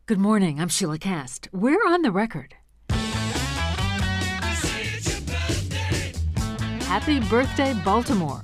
Good morning, I'm Sheila Cast. We're on the record. Happy birthday, Baltimore.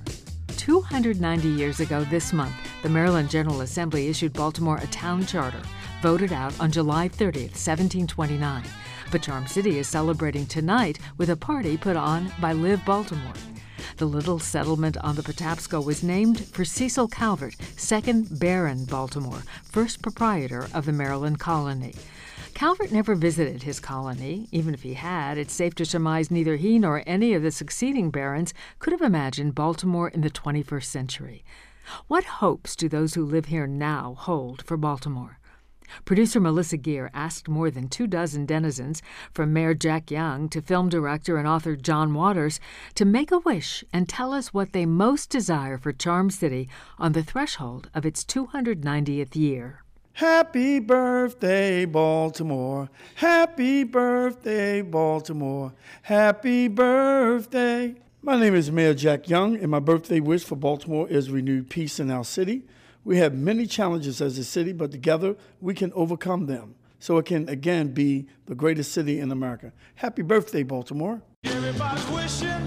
290 years ago this month, the Maryland General Assembly issued Baltimore a town charter, voted out on July 30th, 1729. But Charm City is celebrating tonight with a party put on by Live Baltimore. The little settlement on the Patapsco was named for Cecil Calvert, 2nd Baron Baltimore, first proprietor of the Maryland colony. Calvert never visited his colony. Even if he had, it's safe to surmise neither he nor any of the succeeding barons could have imagined Baltimore in the 21st century. What hopes do those who live here now hold for Baltimore? Producer Melissa Geer asked more than 24 denizens, from Mayor Jack Young to film director and author John Waters, to make a wish and tell us what they most desire for Charm City on the threshold of its 290th year. Happy birthday, Baltimore. Happy birthday, Baltimore. Happy birthday. My name is Mayor Jack Young, and my birthday wish for Baltimore is renewed peace in our city. We have many challenges as a city, but together we can overcome them, so it can again be the greatest city in America. Happy birthday, Baltimore. Everybody's wishing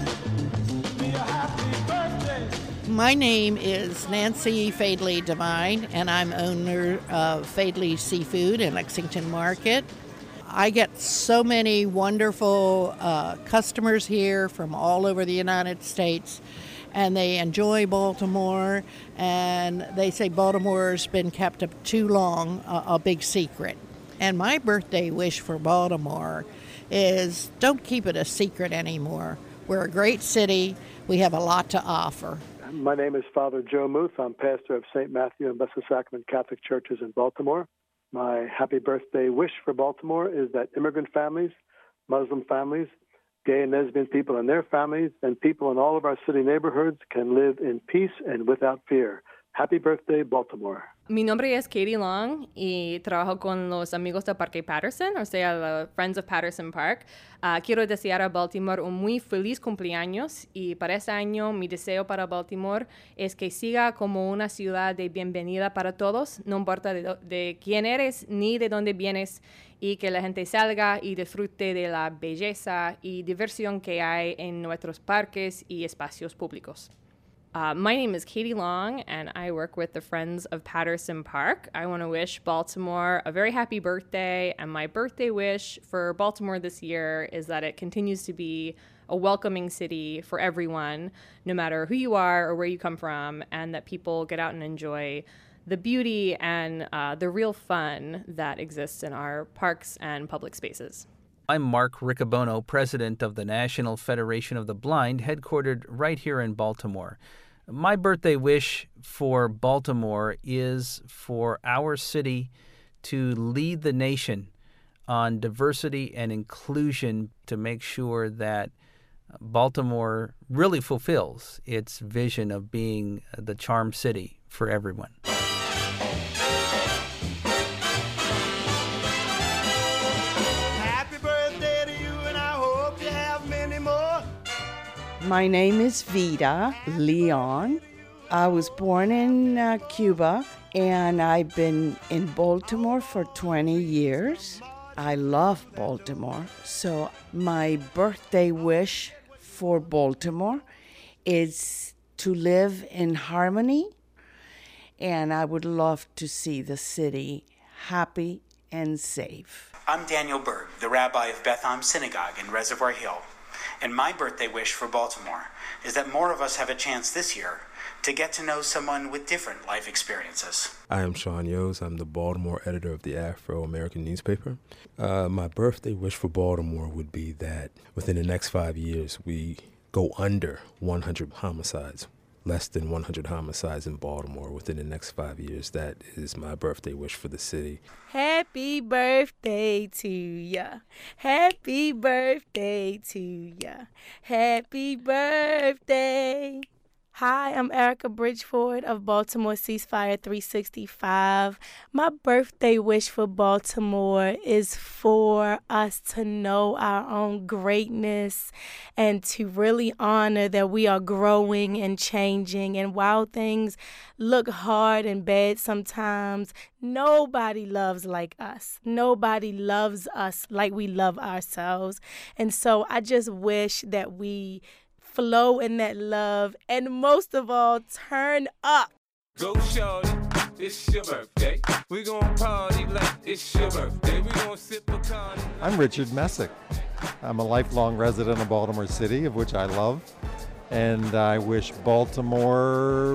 me a happy birthday. My name is Nancy Fadley Devine, and I'm owner of Fadley Seafood in Lexington Market. I get so many wonderful customers here from all over the United States, and they enjoy Baltimore, and they say Baltimore's been kept up too long, a big secret. And my birthday wish for Baltimore is don't keep it a secret anymore. We're a great city. We have a lot to offer. My name is Father Joe Muth. I'm pastor of St. Matthew and Blessed Sacrament Catholic Churches in Baltimore. My happy birthday wish for Baltimore is that immigrant families, Muslim families, gay and lesbian people and their families, and people in all of our city neighborhoods can live in peace and without fear. Happy birthday, Baltimore. Mi nombre es Katie Long y trabajo con los amigos de Parque Patterson, o sea, los Friends of Patterson Park. Quiero desear a Baltimore un muy feliz cumpleaños y para este año mi deseo para Baltimore es que siga como una ciudad de bienvenida para todos, no importa de quién eres ni de dónde vienes, y que la gente salga y disfrute de la belleza y diversión que hay en nuestros parques y espacios públicos. My name is Katie Long, and I work with the Friends of Patterson Park. I want to wish Baltimore a very happy birthday, and my birthday wish for Baltimore this year is that it continues to be a welcoming city for everyone, no matter who you are or where you come from, and that people get out and enjoy the beauty and the real fun that exists in our parks and public spaces. I'm Mark Riccobono, president of the National Federation of the Blind, headquartered right here in Baltimore. My birthday wish for Baltimore is for our city to lead the nation on diversity and inclusion to make sure that Baltimore really fulfills its vision of being the charm city for everyone. My name is Vida Leon. I was born in Cuba, and I've been in Baltimore for 20 years. I love Baltimore, so my birthday wish for Baltimore is to live in harmony, and I would love to see the city happy and safe. I'm Daniel Berg, the rabbi of Beth Am Synagogue in Reservoir Hill. And my birthday wish for Baltimore is that more of us have a chance this year to get to know someone with different life experiences. I am Sean Yos. I'm the Baltimore editor of the Afro-American newspaper. My birthday wish for Baltimore would be that within the next 5 years, we go under 100 homicides, less than 100 homicides in Baltimore within the next 5 years. That is my birthday wish for the city. Happy birthday to ya. Happy birthday to ya. Happy birthday. Hi, I'm Erica Bridgeford of Baltimore Ceasefire 365. My birthday wish for Baltimore is for us to know our own greatness and to really honor that we are growing and changing. And while things look hard and bad sometimes, nobody loves like us. Nobody loves us like we love ourselves. And so I just wish that we flow in that love, and most of all, turn up. Go shorty, it's your birthday. We gon' party like it's your birthday. We gon' sip Bacardi. I'm Richard Messick. I'm a lifelong resident of Baltimore City, of which I love, and I wish Baltimore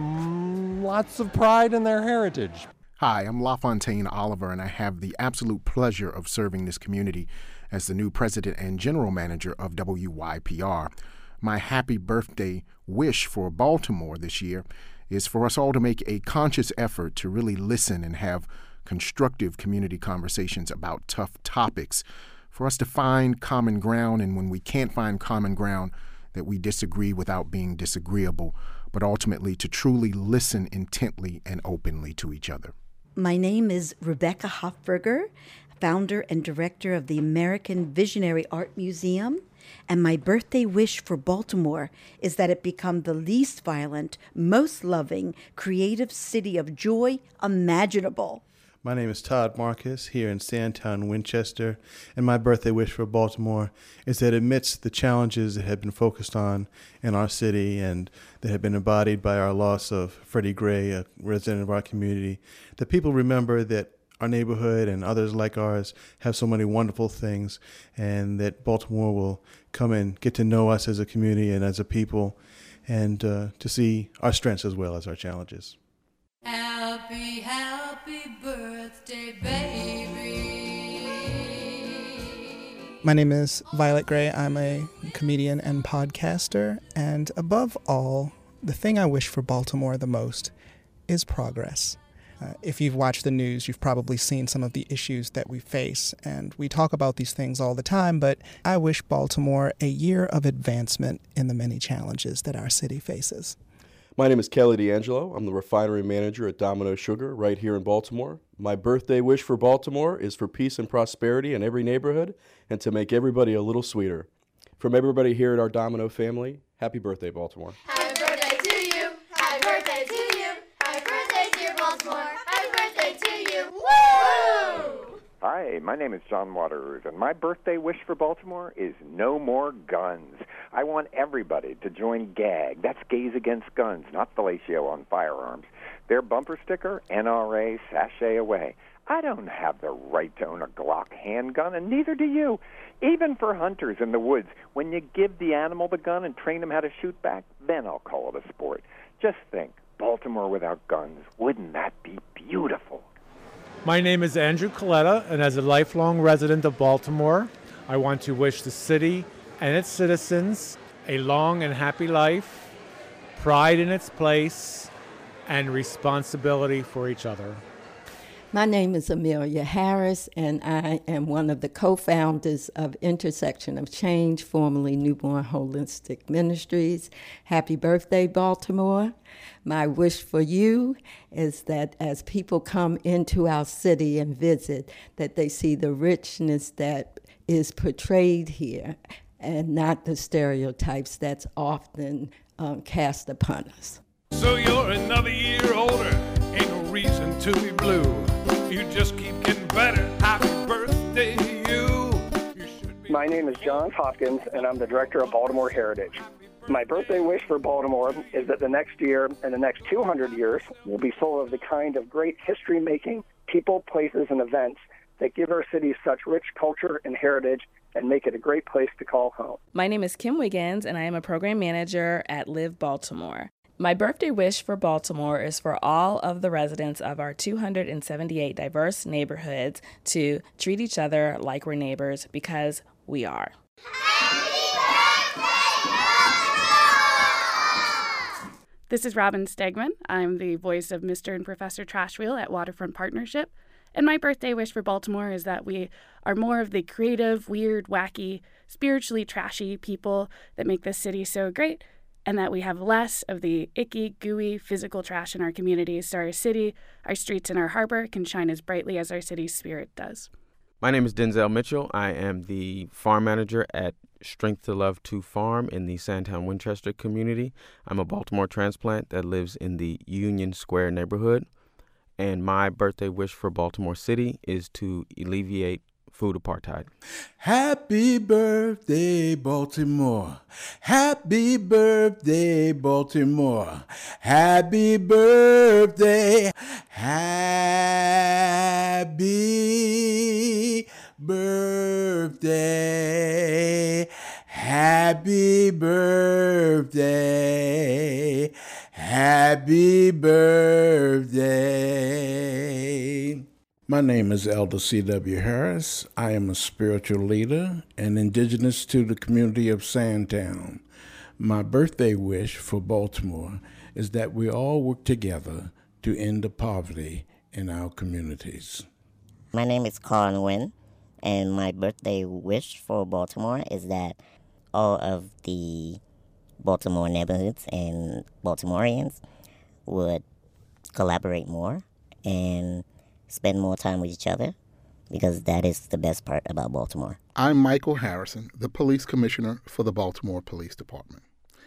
lots of pride in their heritage. Hi, I'm LaFontaine Oliver, and I have the absolute pleasure of serving this community as the new president and general manager of WYPR. My happy birthday wish for Baltimore this year is for us all to make a conscious effort to really listen and have constructive community conversations about tough topics, for us to find common ground, and when we can't find common ground, that we disagree without being disagreeable, but ultimately to truly listen intently and openly to each other. My name is Rebecca Hofberger, founder and director of the American Visionary Art Museum. And my birthday wish for Baltimore is that it become the least violent, most loving, creative city of joy imaginable. My name is Todd Marcus here in Sandtown, Winchester, and my birthday wish for Baltimore is that amidst the challenges that have been focused on in our city and that have been embodied by our loss of Freddie Gray, a resident of our community, that people remember that our neighborhood and others like ours have so many wonderful things, and that Baltimore will come and get to know us as a community and as a people, and to see our strengths as well as our challenges. Happy, happy birthday, baby. My name is Violet Gray. I'm a comedian and podcaster, and above all, the thing I wish for Baltimore the most is progress. If you've watched the news, you've probably seen some of the issues that we face, and we talk about these things all the time, but I wish Baltimore a year of advancement in the many challenges that our city faces. My name is Kelly D'Angelo. I'm the refinery manager at Domino Sugar right here in Baltimore. My birthday wish for Baltimore is for peace and prosperity in every neighborhood and to make everybody a little sweeter. From everybody here at our Domino family, happy birthday, Baltimore. Happy birthday to you. Happy birthday to you. Happy birthday, dear Baltimore. Happy birthday to you. Woo! Hi, my name is John Waters, and my birthday wish for Baltimore is no more guns. I want everybody to join GAG. That's Gays Against Guns, not Fellatio on Firearms. Their bumper sticker, NRA, sashay away. I don't have the right to own a Glock handgun, and neither do you. Even for hunters in the woods, when you give the animal the gun and train them how to shoot back, then I'll call it a sport. Just think, Baltimore without guns, wouldn't that be beautiful? My name is Andrew Coletta, and as a lifelong resident of Baltimore, I want to wish the city and its citizens a long and happy life, pride in its place, and responsibility for each other. My name is Amelia Harris, and I am one of the co-founders of Intersection of Change, formerly Newborn Holistic Ministries. Happy birthday, Baltimore. My wish for you is that as people come into our city and visit, that they see the richness that is portrayed here and not the stereotypes that's often cast upon us. So you're another year older, ain't no reason to be blue. You just keep getting better. Happy birthday to you. My name is John Hopkins, and I'm the director of Baltimore Heritage. My birthday wish for Baltimore is that the next year and the next 200 years will be full of the kind of great history-making people, places, and events that give our city such rich culture and heritage and make it a great place to call home. My name is Kim Wiggins, and I am a program manager at Live Baltimore. My birthday wish for Baltimore is for all of the residents of our 278 diverse neighborhoods to treat each other like we're neighbors, because we are. This is Robin Stegman. I'm the voice of Mr. and Professor Trashwheel at Waterfront Partnership. And my birthday wish for Baltimore is that we are more of the creative, weird, wacky, spiritually trashy people that make this city so great, and that we have less of the icky, gooey, physical trash in our communities so our city, our streets, and our harbor can shine as brightly as our city's spirit does. My name is Denzel Mitchell. I am the farm manager at Strength to Love 2 Farm in the Sandtown Winchester community. I'm a Baltimore transplant that lives in the Union Square neighborhood. And my birthday wish for Baltimore City is to alleviate food apartheid. Happy birthday, Baltimore. Happy birthday, Baltimore. Happy birthday. Happy birthday. Happy birthday. Happy birthday. My name is Elder C.W. Harris. I am a spiritual leader and indigenous to the community of Sandtown. My birthday wish for Baltimore is that we all work together to end the poverty in our communities. My name is Carl Nguyen, and my birthday wish for Baltimore is that all of the Baltimore neighborhoods and Baltimoreans would collaborate more and spend more time with each other, because that is the best part about Baltimore. I'm Michael Harrison, the police commissioner for the Baltimore Police Department.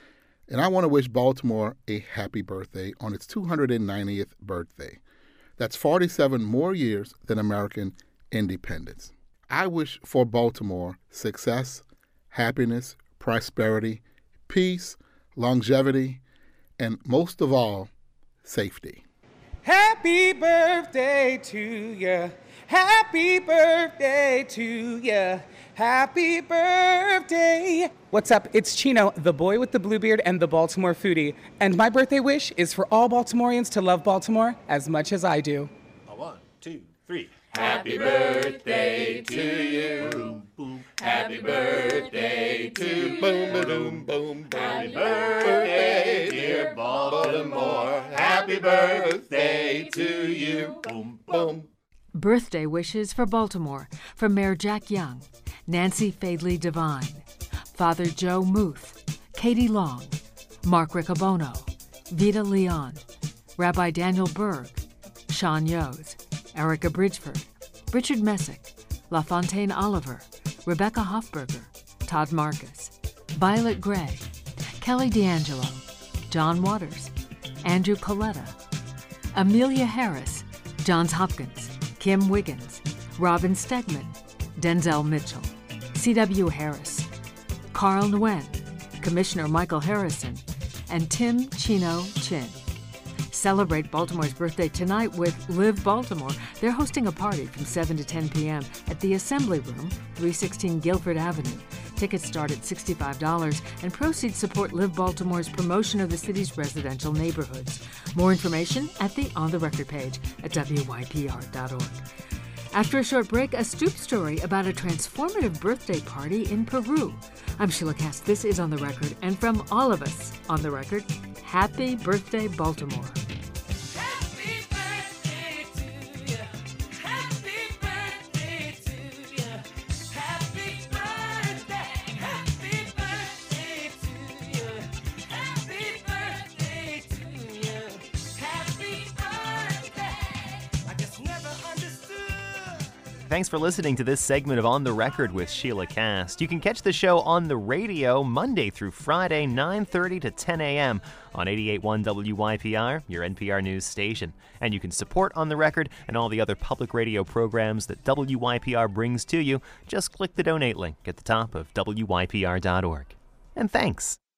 And I want to wish Baltimore a happy birthday on its 290th birthday. That's 47 more years than American independence. I wish for Baltimore success, happiness, prosperity, peace, longevity, and most of all, safety. Happy birthday to ya. Happy birthday to ya. Happy birthday. What's up? It's Chino, the boy with the blue beard and the Baltimore foodie. And my birthday wish is for all Baltimoreans to love Baltimore as much as I do. 1, 2, 3. Happy birthday to you. Happy birthday to boom boom boom. Happy birthday, dear Baltimore. Happy birthday to you. Boom boom. Birthday wishes for Baltimore from Mayor Jack Young, Nancy Fadley Devine, Father Joe Muth, Katie Long, Mark Riccobono, Vita Leon, Rabbi Daniel Berg, Sean Yose, Erica Bridgeford, Richard Messick, LaFontaine Oliver, Rebecca Hofberger, Todd Marcus, Violet Gray, Kelly D'Angelo, John Waters, Andrew Coletta, Amelia Harris, Johns Hopkins, Kim Wiggins, Robin Stegman, Denzel Mitchell, C.W. Harris, Carl Nguyen, Commissioner Michael Harrison, and Tim Chino Chin. Celebrate Baltimore's birthday tonight with Live Baltimore. They're hosting a party from 7 to 10 p.m. at the Assembly Room, 316 Guilford Avenue. Tickets start at $65, and proceeds support Live Baltimore's promotion of the city's residential neighborhoods. More information at the On the Record page at wypr.org. After a short break, a Stoop story about a transformative birthday party in Peru. I'm Sheila Cass. This is On the Record, and from all of us on the record, happy birthday, Baltimore. Thanks for listening to this segment of On the Record with Sheila Cast. You can catch the show on the radio Monday through Friday, 9:30 to 10 a.m. on 88.1 WYPR, your NPR news station. And you can support On the Record and all the other public radio programs that WYPR brings to you. Just click the donate link at the top of WYPR.org. And thanks.